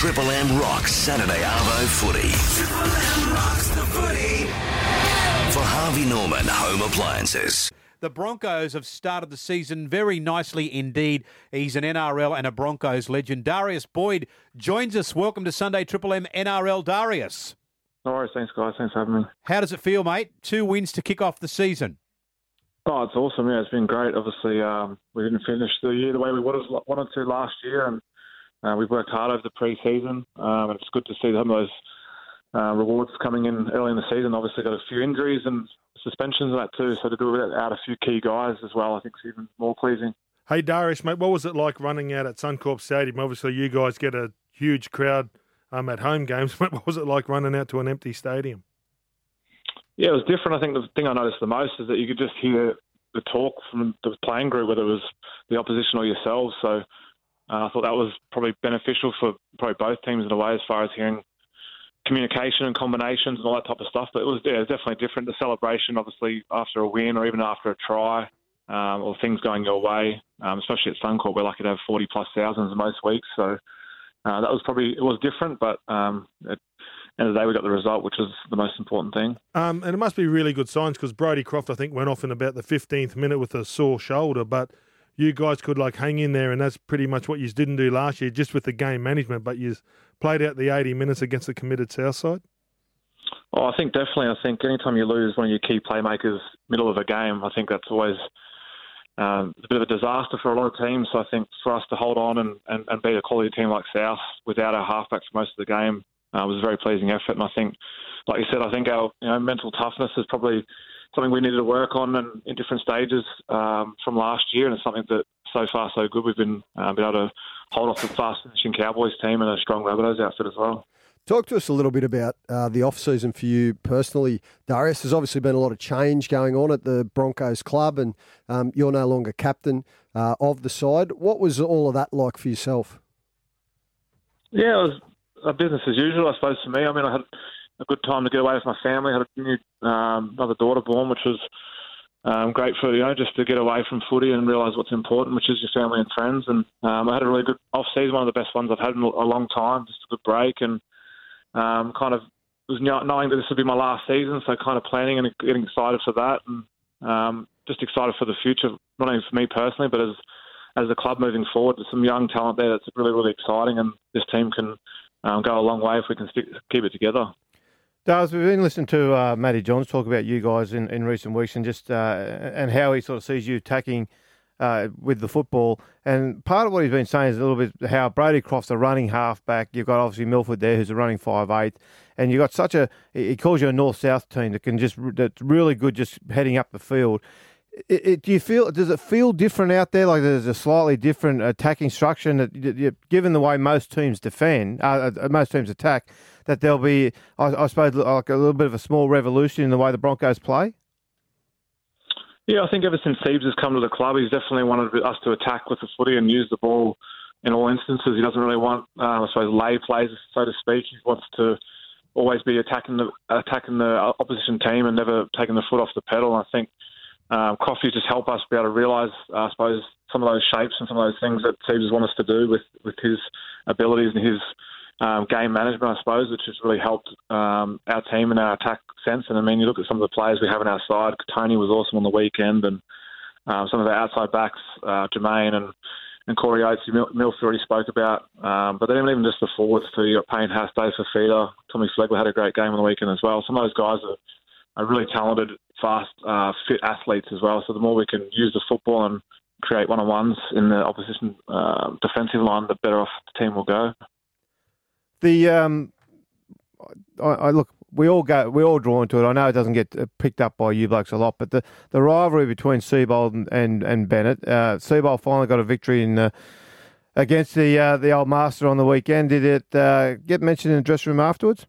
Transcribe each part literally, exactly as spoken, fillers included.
Triple M rocks Saturday Arvo footy. Triple M rocks the footy. For Harvey Norman Home Appliances. The Broncos have started the season very nicely indeed. He's an N R L and a Broncos legend. Darius Boyd joins us. Welcome to Sunday Triple M N R L, Darius. No worries. Thanks, guys. Thanks for having me. How does it feel, mate? Two wins to kick off the season. Oh, it's awesome. Yeah, it's been great. Obviously, um, we didn't finish the year the way we would have wanted to last year, and uh, we've worked hard over the pre-season, um, and it's good to see some of those uh, rewards coming in early in the season. Obviously, got a few injuries and suspensions and that too, so to do it out a few key guys as well, I think is even more pleasing. Hey, Darius, mate, what was it like running out at Suncorp Stadium? Obviously, you guys get a huge crowd um, at home games. What was it like running out to an empty stadium? Yeah, it was different. I think the thing I noticed the most is that you could just hear the talk from the playing group, whether it was the opposition or yourselves. So uh, I thought that was probably beneficial for probably both teams in a way, as far as hearing communication and combinations and all that type of stuff. But it was, yeah, it was definitely different. The celebration, obviously, after a win or even after a try, um, or things going your way, um, especially at Suncorp, we're lucky to have forty plus thousands most weeks. So uh, that was probably, it was different, but um, it, end of the day, we got the result, which was the most important thing. Um, and it must be really good signs because Brodie Croft, I think, went off in about the fifteenth minute with a sore shoulder, but you guys could like hang in there, and that's pretty much what you didn't do last year, just with the game management, but you played out the eighty minutes against the committed Southside. Oh, I think definitely. I think anytime you lose one of your key playmakers middle of a game, I think that's always um, a bit of a disaster for a lot of teams. So I think for us to hold on and, and, and beat a quality team like South without our halfbacks for most of the game, Uh, it was a very pleasing effort, and I think, like you said, I think our you know, mental toughness is probably something we needed to work on and in different stages um, from last year, and it's something that so far so good. We've been, uh, been able to hold off the fast-finishing Cowboys team and a strong Rabbitohs outfit as well. Talk to us a little bit about uh, the off-season for you personally, Darius. There's obviously been a lot of change going on at the Broncos club, and um, you're no longer captain uh, of the side. What was all of that like for yourself? Yeah, it was a business as usual, I suppose, for me. I mean, I had a good time to get away with my family. I had a new, um, another daughter born, which was um, great for, you know, just to get away from footy and realise what's important, which is your family and friends. And um, I had a really good off-season, one of the best ones I've had in a long time, just a good break. And um, kind of was knowing that this would be my last season, so kind of planning and getting excited for that. And um, just excited for the future, not only for me personally, but as as the club moving forward. There's some young talent there that's really, really exciting, and this team can Um, go a long way if we can stick, keep it together. Daz, we've been listening to uh, Matty Johns talk about you guys in, in recent weeks and just uh, and how he sort of sees you attacking uh, with the football. And part of what he's been saying is a little bit how Brodie Croft's a running halfback. You've got obviously Milford there who's a running five eight, and you've got such a he calls you a north-south team that can just that's really good just heading up the field. It, it, do you feel? Does it feel different out there? Like there's a slightly different attacking structure, and that, that, given the way most teams defend, uh, most teams attack, that there'll be, I, I suppose, like a little bit of a small revolution in the way the Broncos play. Yeah, I think ever since Siebes has come to the club, he's definitely wanted us to attack with the footy and use the ball in all instances. He doesn't really want, uh, I suppose, lay plays, so to speak. He wants to always be attacking the attacking the opposition team and never taking the foot off the pedal. And I think. Um, Crofty just help us be able to realise, uh, I suppose, some of those shapes and some of those things that Siebes wants us to do with, with his abilities and his um, game management, I suppose, which has really helped um, our team and our attack sense. And I mean, you look at some of the players we have on our side. Tony was awesome on the weekend, and um, some of our outside backs, uh, Jermaine and, and Corey Oates, Mil- Milford already spoke about. Um, but then even just the forwards too. You got Payne Haas, Dave Fafita, Tommy Flegler had a great game on the weekend as well. Some of those guys are are really talented, fast, uh, fit athletes as well. So the more we can use the football and create one-on-ones in the opposition uh, defensive line, the better off the team will go. The um, I, I look, we all go, we all draw into it. I know it doesn't get picked up by you blokes a lot, but the, the rivalry between Seibold and and, and Bennett. Uh, Seibold finally got a victory in uh, against the uh, the old master on the weekend. Did it uh, get mentioned in the dressing room afterwards?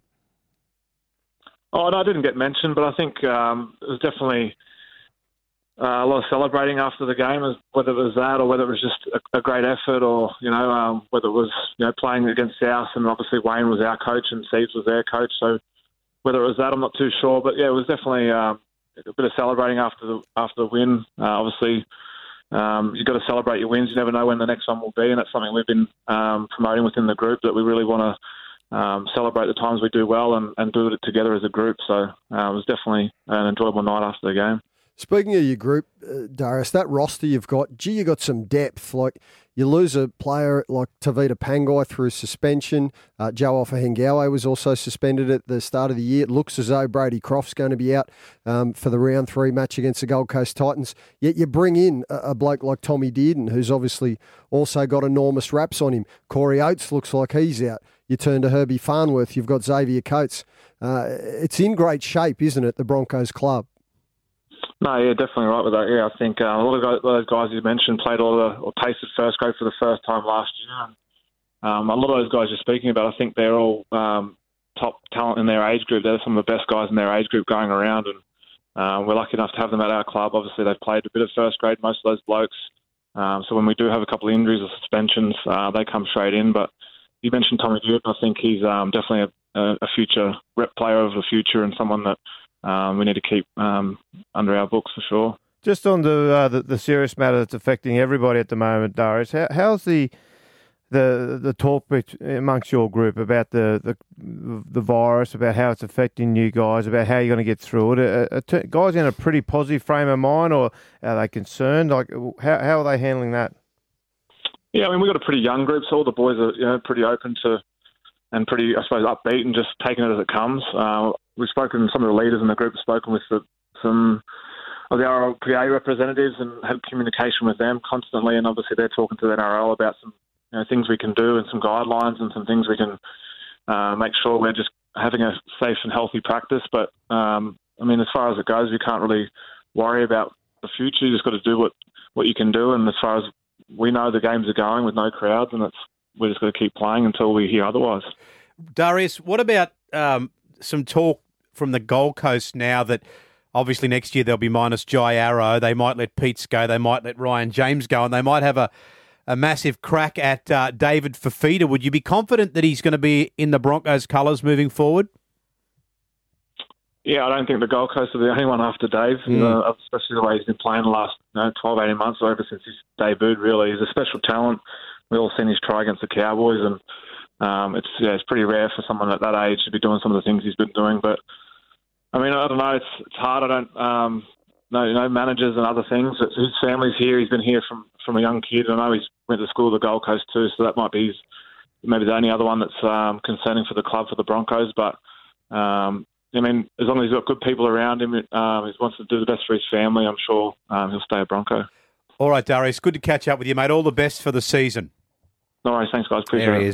Oh, no, I didn't get mentioned, but I think um, it was definitely uh, a lot of celebrating after the game, whether it was that or whether it was just a, a great effort, or you know, um, whether it was you know playing against South, and obviously Wayne was our coach and Siebes was their coach. So whether it was that, I'm not too sure, but yeah, it was definitely um, a bit of celebrating after the after the win. Uh, obviously, um, you've got to celebrate your wins. You never know when the next one will be, and that's something we've been um, promoting within the group, that we really want to um, celebrate the times we do well and, and do it together as a group. So uh, it was definitely an enjoyable night after the game. Speaking of your group, uh, Darius, that roster you've got, gee, you got some depth. Like, you lose a player like Tavita Pangai through suspension. Uh, Joe Ofahengawe was also suspended at the start of the year. It looks as though Brady Croft's going to be out um, for the round three match against the Gold Coast Titans. Yet you bring in a, a bloke like Tommy Dearden, who's obviously also got enormous raps on him. Corey Oates looks like he's out. You turn to Herbie Farnworth. You've got Xavier Coates. Uh, it's in great shape, isn't it, the Broncos club? No, yeah, definitely right with that. Yeah, I think uh, a lot of those guys you mentioned played all the, or tasted first grade for the first time last year. Um, a lot of those guys you're speaking about, I think they're all um, top talent in their age group. They're some of the best guys in their age group going around, and uh, we're lucky enough to have them at our club. Obviously, they've played a bit of first grade, most of those blokes. Um, so when we do have a couple of injuries or suspensions, uh, they come straight in. But you mentioned Tommy Dearden. I think he's um, definitely a, a future rep player of the future, and someone that Um, we need to keep um, under our books for sure. Just on the, uh, the the serious matter that's affecting everybody at the moment, Darius, how, how's the the the talk amongst your group about the, the the virus, about how it's affecting you guys, about how you're going to get through it? Are, are t- guys in a pretty positive frame of mind, or are they concerned? Like, how how are they handling that? Yeah, I mean, we've got a pretty young group, so all the boys are, you know, pretty open to and pretty, I suppose, upbeat and just taking it as it comes. Uh, we've spoken, some of the leaders in the group have spoken with the, some of the R L P A representatives and had communication with them constantly, and obviously they're talking to the N R L about some, you know, things we can do and some guidelines and some things we can uh, make sure we're just having a safe and healthy practice. But, um, I mean, as far as it goes, you can't really worry about the future. You just got to do what, what you can do, and as far as we know, the games are going with no crowds, and it's we're just going to keep playing until we hear otherwise. Darius, what about um, some talk from the Gold Coast now that obviously next year they'll be minus Jai Arrow. They might let Peets go. They might let Ryan James go, and they might have a, a massive crack at uh, David Fifita. Would you be confident that he's going to be in the Broncos' colours moving forward? Yeah, I don't think the Gold Coast are the only one after Dave, mm. uh, especially the way he's been playing the last you know, twelve, eighteen months, or ever since he's debuted, really. He's a special talent. We've all seen his try against the Cowboys, and um, it's yeah, it's pretty rare for someone at that age to be doing some of the things he's been doing. But, I mean, I don't know. It's it's hard. I don't um, know, you know, managers and other things. It's, his family's here. He's been here from, from a young kid. I know he's went to school at the Gold Coast too, so that might be his, maybe the only other one that's um, concerning for the club, for the Broncos. But, um, I mean, as long as he's got good people around him, um, he wants to do the best for his family, I'm sure um, he'll stay a Bronco. All right, Darius, good to catch up with you, mate. All the best for the season. No worries. Thanks, guys. Appreciate there he it. is.